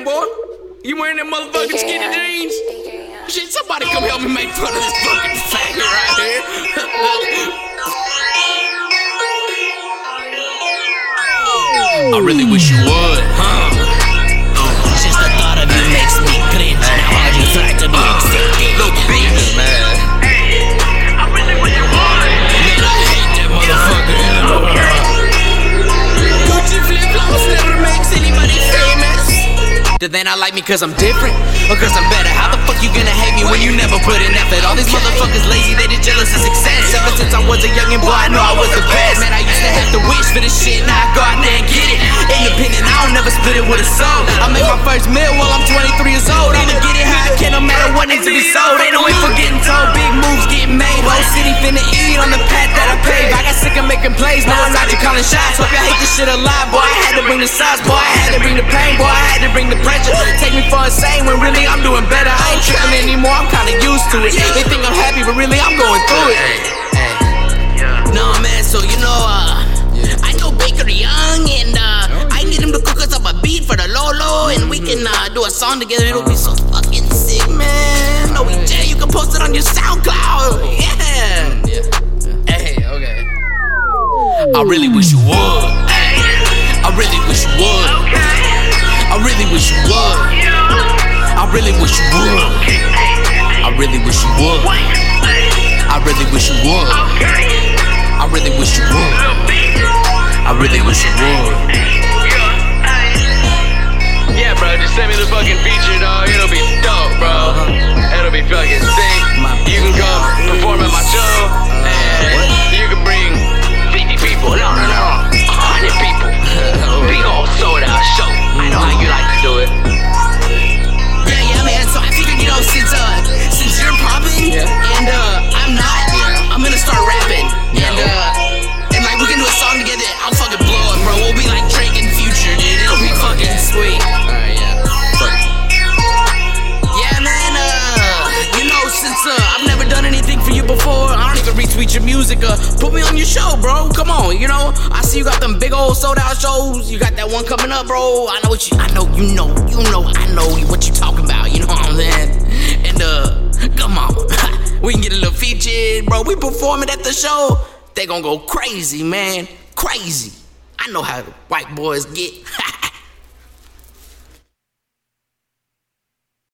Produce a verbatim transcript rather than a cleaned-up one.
young boy? You wearing them motherfucking skinny jeans? Shit, somebody come help me make fun of this fucking faggot right here. I really wish you would, huh? Just the thought of you makes me cringe. Now all you try to be accepted. Little bitch, man. Hey, I really wish you would. Man, I hate that motherfucker. Gucci flip-flops never makes anybody famous. Do they not like me cause I'm different? Or cause I'm better? How the fuck you gonna hate me when you never put in effort? All these motherfuckers lazy, they just jealous of success. Ever since I was a youngin' boy, I knew I was the best. Man, I used to have to wish for this shit, now I go out there and get it. Independent, I don't never split it with a soul. I made my first meal while I'm twenty-three years old. I'ma get it how I can, no matter what needs to be sold. Ain't no way for getting told, big moves getting made. Whole city finna eat on the path that I paved. I got sick of making plays, now I'm out here calling shots. Hope y'all hate this shit alive, boy. I had to bring the sauce, boy. I had to bring the pain, boy. I had to bring the pressure. Take me for insane when really I'm doing better. I ain't tripping anymore, I'm kinda used to it. They think I'm happy, but really I'm going through it. No man, so you know, uh, I know Baker Young, and uh, I need him to cook us up a beat for the Lolo, and we can uh, do a song together. It'll be so fucking sick, man. O E J, you can post it on your SoundCloud. Yeah. Hey, okay. I really wish you would. I really wish you would. I really wish you would. I really wish you would. I really wish you would. I really wish you would. I really wish you would. I really wish you would. Yeah, bro, just send me the fucking feature, dog. It'll be dope, bro. It'll be fucking sick. You can come perform at my show, and you can bring fifty people. No, no, no, one hundred people. Big old sold out show. I know how you like to do it. Yeah, yeah, man. So I figured, you know, since uh, since you're popping and uh, I'm not, I'm gonna start rapping, and uh, and like we can do a song together. I'll fucking blow up, bro. We'll be like Drake and Future, dude. It'll be fucking sweet. Alright, yeah. Fuck. Yeah, man. Uh, you know, since uh, I've never done anything for you before, I don't even retweet your music. Uh, put me on your show, bro. Come on, you know. I see you got them big old sold out shows. You got that one coming up, bro. I know what you. I know you know. You know. I know what you talking about. You know what I'm saying? And uh, come on, we can get a little featured, bro. We performing at the show. They gonna go crazy, man. Crazy. I know how the white boys get.